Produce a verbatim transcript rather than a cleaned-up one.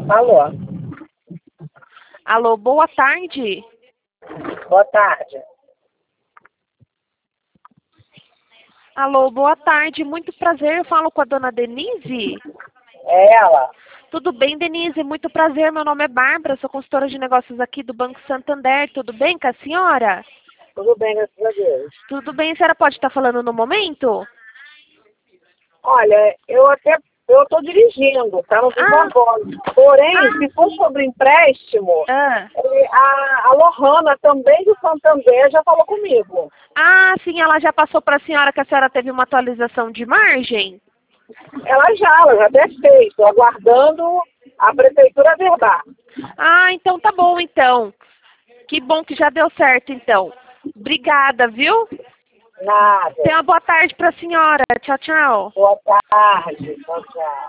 Alô, Alô, boa tarde. boa tarde. Alô, boa tarde. Muito prazer. Eu falo com a dona Denise. É ela? Tudo bem, Denise? Muito prazer. Meu nome é Bárbara. Sou consultora de negócios aqui do Banco Santander. Tudo bem com a senhora? Tudo bem, graças a Deus. Tudo bem. A senhora pode estar falando no momento? Olha, eu até eu estou dirigindo, tá no viva Ah. voz. Porém, Ah. se for sobre empréstimo, Ah. eh, a, a Lohana também do Santander já falou comigo. Ah, sim. Ela já passou para a senhora que a senhora teve uma atualização de margem? Ela já, ela já até fez, estou aguardando a prefeitura verdade. Ah, então tá bom, então. Que bom que já deu certo, então. Obrigada, viu? Nada. Tenha uma boa tarde para a senhora. Tchau, tchau. Boa tarde. Tchau, tchau.